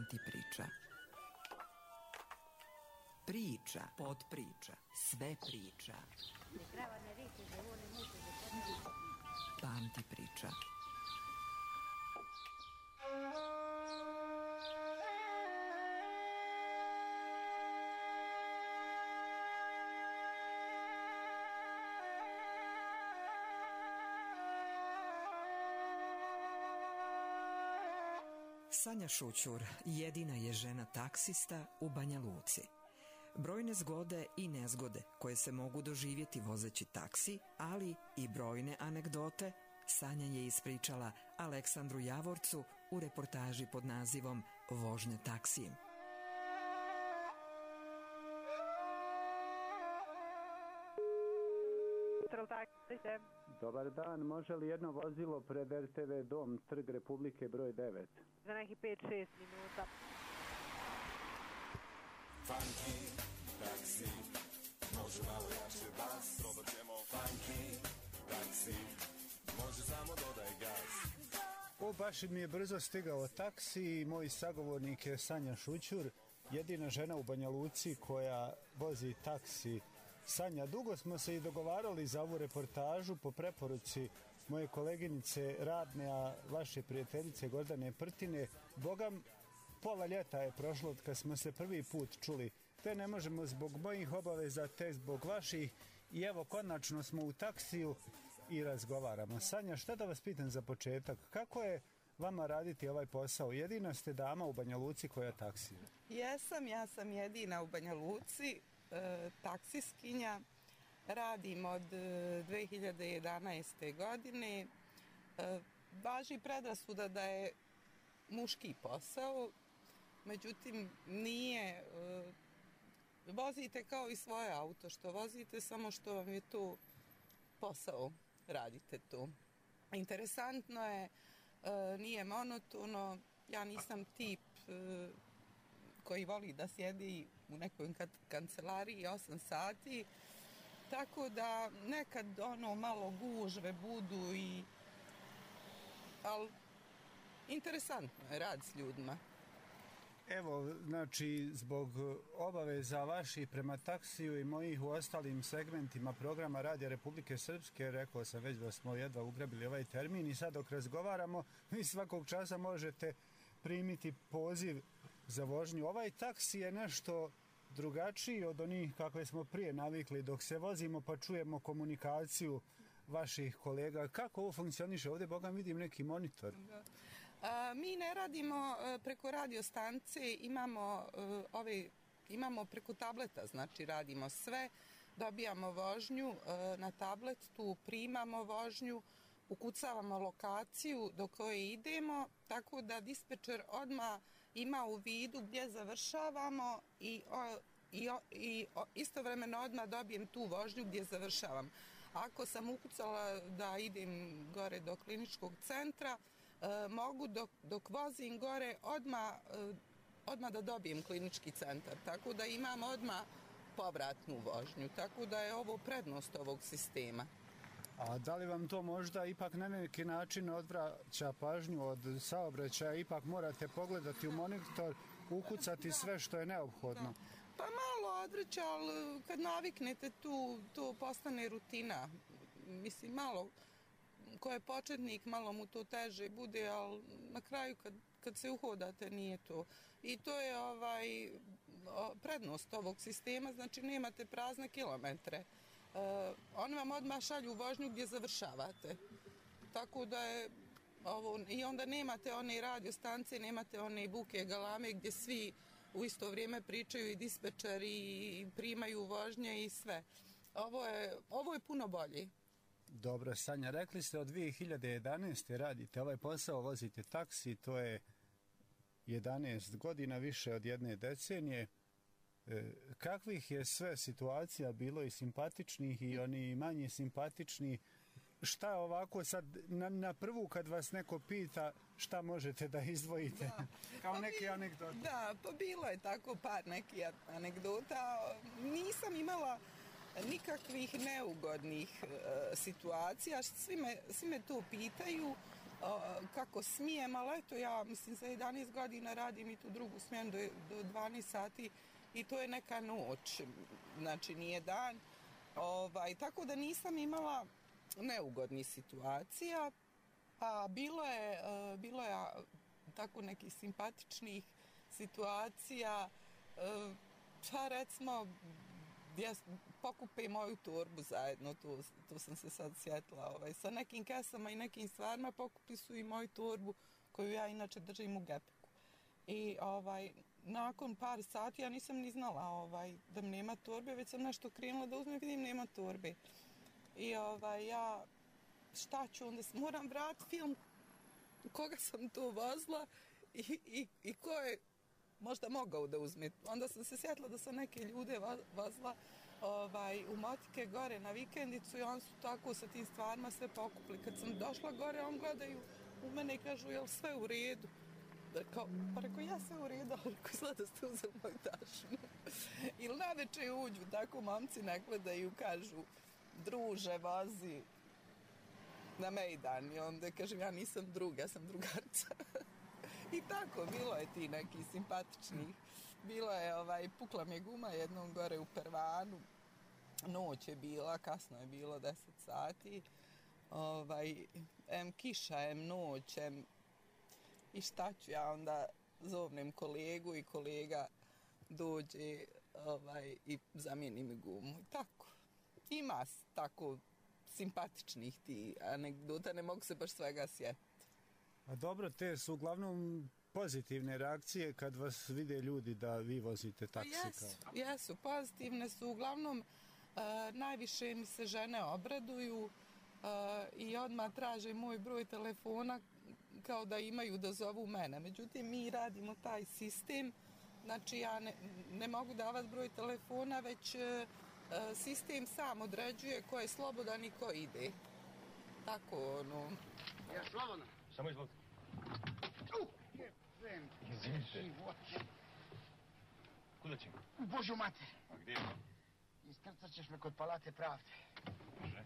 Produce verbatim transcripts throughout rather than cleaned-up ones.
Pamti priča. Priča, podpriča, sve priča. Pamti priča. Sanja Šućur jedina je žena taksista u Banja Luci. Brojne zgode i nezgode koje se mogu doživjeti vozeći taksi, ali i brojne anegdote Sanja je ispričala Aleksandru Javorcu u reportaži pod nazivom Vožnja taksijem. Dobar dan, može li jedno vozilo pred er te ve Dom, Trg Republike broj devet? Za nekih pet šest minuta. Funky taksi, može malo jače bas. Probat ćemo funky taksi, može samo dodaj gas. O, baš mi je brzo stigao taksi i moj sagovornik je Sanja Šućur, jedina žena u Banja Luci koja vozi taksi. Sanja, dugo smo se i dogovarali za ovu reportažu po preporuci moje koleginice Radne, a vaše prijateljice Gordane Prtine. Bogam, pola ljeta je prošlo od kad smo se prvi put čuli. Te ne možemo zbog mojih obaveza, te zbog vaših. I evo, konačno smo u taksiju i razgovaramo. Sanja, šta da vas pitam za početak? Kako je vama raditi ovaj posao? Jedina ste dama u Banja Luci koja taksira. Jesam, ja sam jedina u Banja Luci, e, taksiskinja. Radim od e, dve hiljade jedanaeste. godine. E, važi predrasuda da je muški posao, međutim nije. E, vozite kao i svoje auto što vozite, samo što vam je to posao, radite to. Interesantno je, e, nije monotono, ja nisam tip e, koji voli da sjedi u nekoj kancelariji osam sati, tako da nekad ono malo gužve budu i ali interesantno je rad s ljudima. Evo, znači, zbog obaveza vaših prema taksiju i mojih u ostalim segmentima programa Radija Republike Srpske, rekao sam već da smo jedva ugrabili ovaj termin i sad dok razgovaramo, vi svakog časa možete primiti poziv za vožnju. Ovaj taksi je nešto drugačiji od onih kakve smo prije navikli dok se vozimo pa čujemo komunikaciju vaših kolega. Kako ovo funkcioniše? Ovdje, Boga, vidim neki monitor. Da. A, mi ne radimo a, preko radio stanice, imamo, a, ove, imamo preko tableta, znači radimo sve, dobijamo vožnju a, na tablet, tu primamo vožnju, ukucavamo lokaciju do koje idemo, tako da dispečer odmah ima u vidu gdje završavamo i, o, i, o, i o, istovremeno odmah dobijem tu vožnju gdje završavam. Ako sam ukucala da idem gore do kliničkog centra, e, mogu dok, dok vozim gore odmah, e, odmah da dobijem klinički centar, tako da imam odmah povratnu vožnju, tako da je ovo prednost ovog sistema. A da li vam to možda ipak na neki način odvraća pažnju od saobraćaja, ipak morate pogledati u monitor, ukucati sve što je neophodno? Pa malo odvraća, ali kad naviknete tu, to postane rutina. Mislim, malo, ko je početnik, malo mu to teže bude, ali na kraju kad, kad se uhodate nije to. I to je ovaj prednost ovog sistema, znači nemate prazne kilometre. Uh, oni vam odmah šalju vožnju gdje završavate. Tako da je ovo, i onda nemate one radio stanice, nemate one buke galame gdje svi u isto vrijeme pričaju i dispečeri i primaju vožnje i sve. Ovo je, ovo je puno bolje. Dobro, Sanja, rekli ste od dve hiljade jedanaeste. radite ovaj posao, vozite taksi, to je jedanaest godina, više od jedne decenije. E, kakvih je sve situacija bilo i simpatičnih i oni manje simpatični? Šta ovako sad na, na prvu kad vas neko pita šta možete da izdvojite? Da. Kao pa neke anegdote. Da, pa bilo je tako par nekih anegdota. Nisam imala nikakvih neugodnih e, situacija. Svi me, svi me to pitaju. kako smijem, ali eto ja mislim za jedanaest godina radim i tu drugu smjenu do, do dvanaest sati i to je neka noć, znači nije dan. Ovaj, tako da nisam imala neugodnih situacija, a bilo je, bilo je tako nekih simpatičnih situacija, pa recimo ja pokupim moju torbu zajedno, tu, tu sam se sad sjetila, ovaj, sa nekim kesama i nekim stvarima pokupi su i moju torbu koju ja inače držim u gepeku. I ovaj, nakon par sati ja nisam ni znala ovaj, da nema torbe, već sam nešto krenula da uzmem, vidim nema torbe. I ovaj, ja šta ću, onda moram vratiti film koga sam tu vozila i, i, i ko je možda mogao da uzme. Onda sam se sjetila da sam neke ljude vozila ovaj, u Motike gore na vikendicu i oni su tako sa tim stvarima sve pokupili. Kad sam došla gore, on gledaju u mene i kažu, jel sve u redu? Kao, pa rekao, ja sve u redu, ali rekao, izgleda da ste uzeli moju tašnu. Ili naveče uđu, tako momci ne gledaju, kažu, druže, vozi na mejdan. I onda kažem, ja nisam drug, ja sam drugarca. I tako, bilo je ti neki simpatičnih. Bilo je, ovaj, pukla mi je guma jednom gore u Pervanu. Noć je bila, kasno je bilo, deset sati. Ovaj, em kiša, em noć, em... I šta ću, ja onda zovnem kolegu i kolega dođe ovaj, i zamijeni mi gumu. I tako. Ima tako simpatičnih ti anegdota, ne mogu se baš svega sjetiti. A dobro, te su uglavnom pozitivne reakcije kad vas vide ljudi da vi vozite taksi. Jesu, jesu, pozitivne su. Uglavnom, uh, najviše mi se žene obraduju uh, i odmah traže moj broj telefona kao da imaju da zovu mene. Međutim, mi radimo taj sistem, znači ja ne, ne mogu davati broj telefona, već uh, sistem sam određuje ko je slobodan i ko ide. Tako, ono... Ja, slobodno. Samo izvolite. Uh, jebem. Izvinite. Kuda ćemo? U Božju mater. A gdje je? Iskrcat ćeš me kod Palate pravde. Može.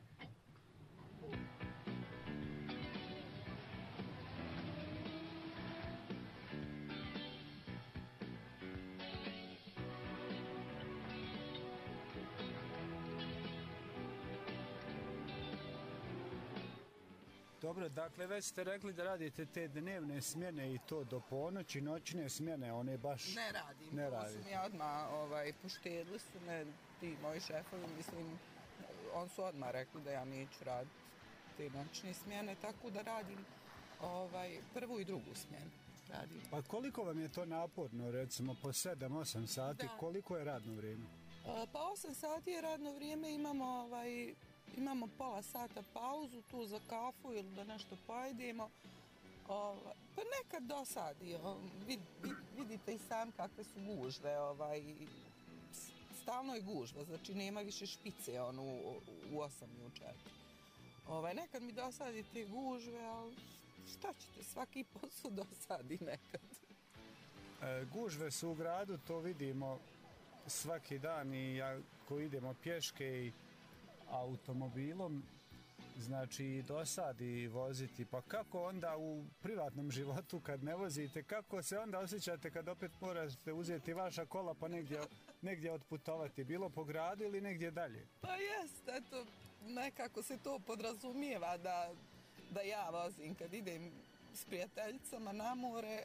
Dobro, dakle, već ste rekli da radite te dnevne smjene i to do ponoći, noćne smjene, one baš... Ne radim, ne to radim. su mi odmah ovaj, poštedili su me, ti moji šefovi, mislim, on su odmah rekli da ja neću raditi te noćne smjene, tako da radim ovaj, prvu i drugu smjenu. Radim. Pa koliko vam je to naporno, recimo, po sedam osam sati, Da. koliko je radno vrijeme? Pa osam sati je radno vrijeme, imamo, ovaj, imamo pola sata pauzu tu za kafu ili da nešto pojedemo. Ovaj, pa nekad dosadi, vid, vid, vidite i sam kakve su gužve, ovaj, stalno je gužva, znači nema više špice ono, u, u osam i u četiri. Ovaj, nekad mi dosadi te gužve, ali šta ćete, svaki posao dosadi nekad. E, gužve su u gradu, to vidimo svaki dan i ako idemo pješke i automobilom, znači dosadi voziti. Pa kako onda u privatnom životu kad ne vozite, kako se onda osjećate kad opet morate uzeti vaša kola pa negdje, negdje otputovati, bilo po gradu ili negdje dalje? Pa jest, eto, nekako se to podrazumijeva da, da ja vozim kad idem s prijateljicama na more,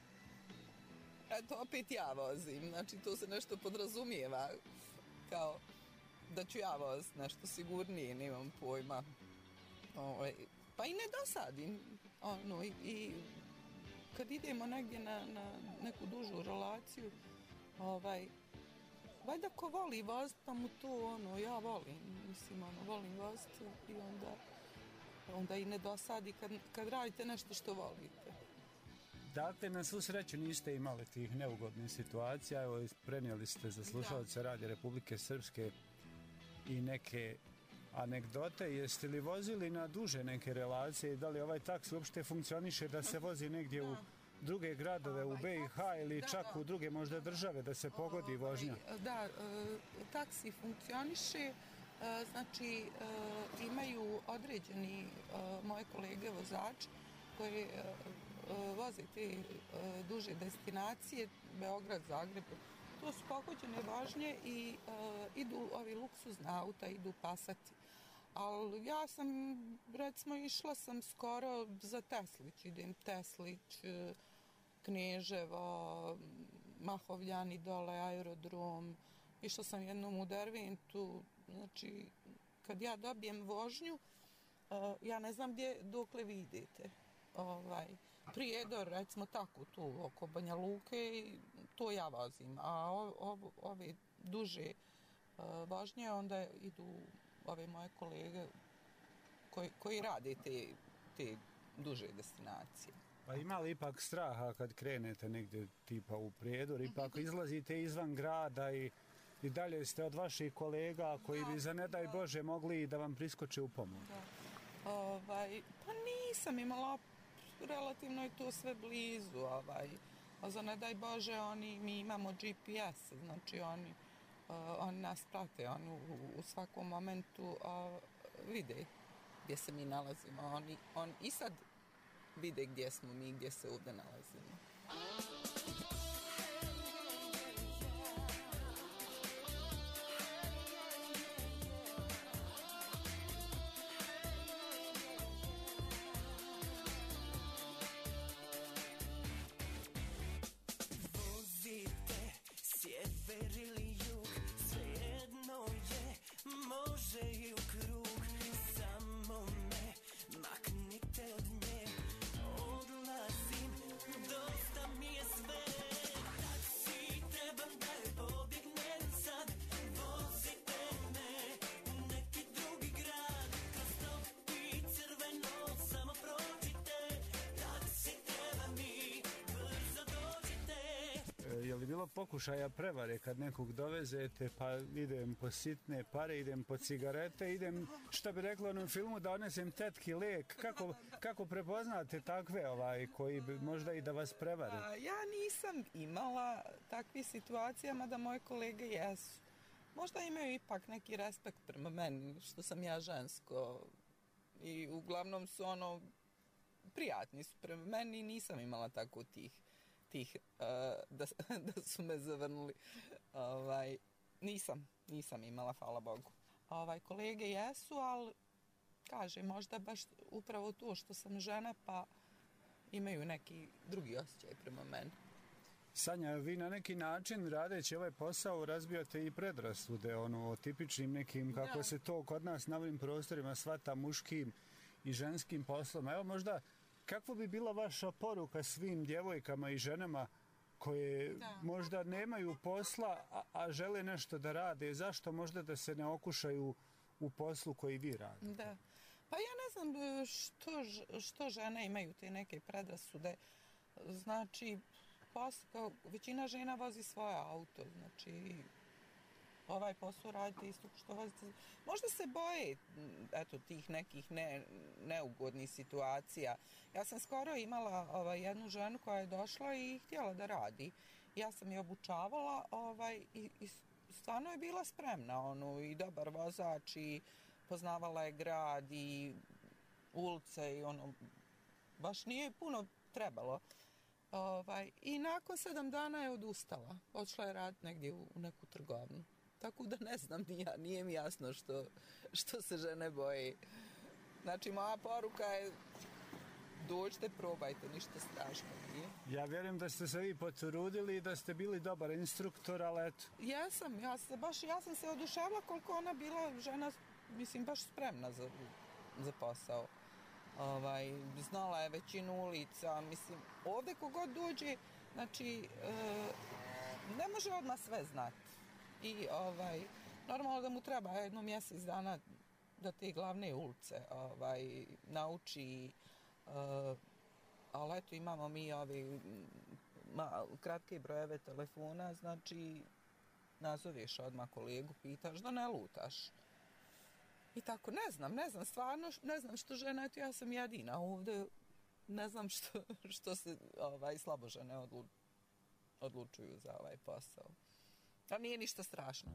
eto opet ja vozim, znači to se nešto podrazumijeva kao da ću ja voziti nešto sigurnije, nemam pojma. O, pa i ne dosadim, ono, i, i kad idemo negdje na, na neku dužu relaciju, ovaj, valjda ko voli voziti, pa mu to, ono, ja volim, mislim, ono, volim voziti i onda, onda i ne dosadi kad, kad radite nešto što volite. Dakle, na svu sreću niste imali tih neugodnih situacija, evo, prenijeli ste za slušalce Radio Republike Srpske i neke anegdote. Jeste li vozili na duže neke relacije i da li ovaj taksi uopšte funkcioniše da se vozi negdje da. u druge gradove, ovaj, u B i H ili da, čak da. u druge možda države da se pogodi ovaj, vožnja? Da, taksi funkcioniše, znači imaju određeni moje kolege vozači koji e, e, vozi te e, duže destinacije, Beograd, Zagreb, to su pogođene vožnje i e, idu ovi luksuzna auta, idu Passati. Ali ja sam, recimo, išla sam skoro za Teslić, idem Teslić, e, Kneževo, Mahovljani dole, aerodrom, išla sam jednom u Derventu, znači kad ja dobijem vožnju, uh, ja ne znam gdje, dokle vi idete. Ovaj, Prijedor, recimo tako, tu oko Banja Luke, to ja vozim, a o, o, ove duže uh, vožnje onda idu ove moje kolege koji, koji rade te, te duže destinacije. Pa ima li ipak straha kad krenete negdje tipa u Prijedor, ipak izlazite izvan grada i, i dalje ste od vaših kolega koji bi za ne daj Bože mogli da vam priskoče u pomoć? Da. Ovaj, pa nisam imala, relativno je to sve blizu, ovaj, a za ne daj Bože oni, mi imamo G P S, znači oni, uh, oni nas prate, oni u, u svakom momentu uh, vide gdje se mi nalazimo, oni, on i sad vide gdje smo mi, gdje se ovdje nalazimo. Vozite sjever ili jug, svejedno je, može i u krug, samo me maknite od nje. Odlazim, dosta mi je sve. Taksi trebam da joj pobjegnem sad. Vozite me u neki drugi grad. Kad stopi crveno, samo prođite. Taksi treba mi, brzo dođite. E, je li bilo pokušaja prevare kad nekog dovezete, pa idem po sitne pare, idem po cigarete, idem, šta bi rekla u onom filmu, da odnesem tetki lek? Kako, kako prepoznate takve ovaj, koji bi možda i da vas prevare? A, ja nisam imala takvih situacija, mada moje kolege jesu. Možda imaju ipak neki respekt prema meni, što sam ja žensko. I uglavnom su ono, prijatni su prema meni i nisam imala tako tih, tih uh, da, da su me zavrnuli. Ovaj, nisam, nisam imala, hvala Bogu. Ovaj, kolege jesu, ali kaže, možda baš upravo to što sam žena, pa imaju neki drugi osjećaj prema meni. Sanja, vi na neki način radeći ovaj posao razbijate i predrasude, ono, o tipičnim nekim, kako Da. se to kod nas na ovim prostorima svata muškim i ženskim poslom. Evo možda, kakva bi bila vaša poruka svim djevojkama i ženama koje Da. možda nemaju posla, a, a žele nešto da rade? Zašto možda da se ne okušaju u poslu koji vi radite? Da. Pa ja ne znam e, što, ž- što žene imaju te neke predrasude. Znači, posao, kao većina žena vozi svoje auto, znači ovaj posao radite isto što vozite. Možda se boje m, eto, tih nekih ne, neugodnih situacija. Ja sam skoro imala ovaj, jednu ženu koja je došla i htjela da radi. Ja sam je obučavala ovaj, i, i stvarno je bila spremna, ono, i dobar vozač i poznavala je grad i ulice i ono, baš nije puno trebalo. Ovaj, I nakon sedam dana je odustala. Odšla je raditi negdje u, u neku trgovinu. Tako da ne znam, ni ja, nije mi jasno što, što se žene boje. Znači, moja poruka je dođite, probajte, ništa strašno nije. Ja vjerujem da ste se vi potrudili i da ste bili dobar instruktor, ali eto. Jesam, ja, se baš, ja sam se oduševila koliko ona bila žena, mislim, baš spremna za, za posao. Ovaj, znala je većinu ulica, mislim, ovdje kogod dođe, znači, e, ne može odmah sve znati. I ovaj, normalno da mu treba jedno mjesec dana da te glavne ulice ovaj, nauči, uh, ali eto imamo mi ovi ma, kratke brojeve telefona, znači nazoveš odmah kolegu, pitaš da ne lutaš. I tako, ne znam, ne znam, stvarno, ne znam što žena, eto ja sam jedina ovdje, ne znam što, što se ovaj, slabo žene odlu, odlučuju za ovaj posao. A nije ništa strašno.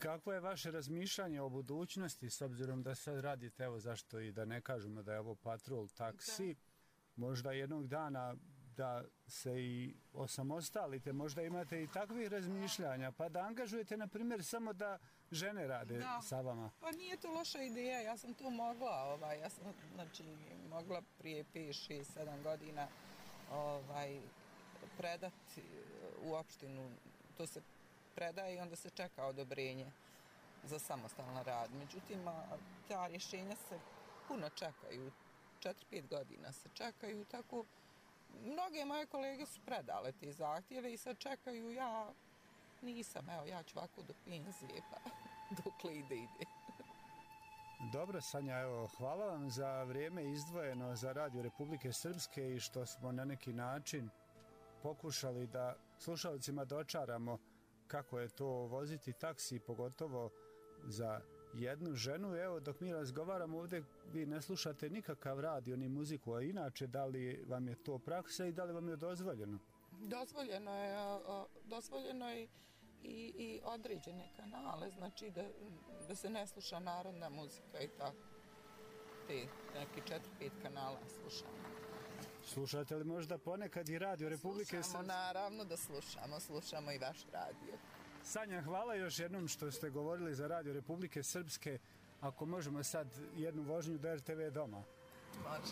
Kakvo je vaše razmišljanje o budućnosti, s obzirom da sad radite, evo zašto i da ne kažemo da je ovo patrol taksi, da. Možda jednog dana da se i osamostalite, možda imate i takvih razmišljanja, pa da angažujete, na primjer, samo da žene rade da. Sa vama. Pa nije to loša ideja, ja sam to mogla, ovaj, ja sam znači, mogla prije pet, šest, sedam godina ovaj, predati u opštinu, to se predaje i onda se čeka odobrenje za samostalan rad. Međutim, ta rješenja se puno čekaju, četiri pet godina se čekaju, tako mnoge moje kolege su predale te zahtjeve i sad čekaju, ja nisam, evo ja ću ovako do penzije, pa dokle ide, ide. Dobro, Sanja, evo, hvala vam za vrijeme izdvojeno za Radio Republike Srpske i što smo na neki način pokušali da slušalcima dočaramo kako je to voziti taksi, pogotovo za jednu ženu. Evo, dok mi razgovaramo ovdje, vi ne slušate nikakav radio ni muziku, a inače, da li vam je to praksa i da li vam je dozvoljeno? Dozvoljeno je, dozvoljeno je i, i određene kanale, znači da, da se ne sluša narodna muzika i tako. Te neki četiri pet kanala slušamo. Slušate li možda ponekad i Radio Republike Srpske? Slušamo, naravno da slušamo, slušamo i vaš radio. Sanja, hvala još jednom što ste govorili za Radio Republike Srpske. Ako možemo sad jednu vožnju do R T V doma. Može.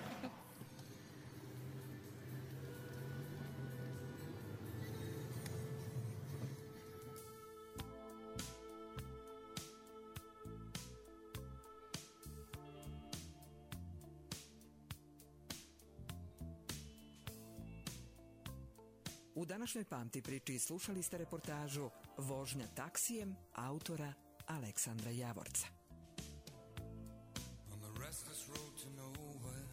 U današnjoj Pamti priči slušali ste reportažu Vožnja taksijem autora Aleksandra Javorca. On the restless road to nowhere,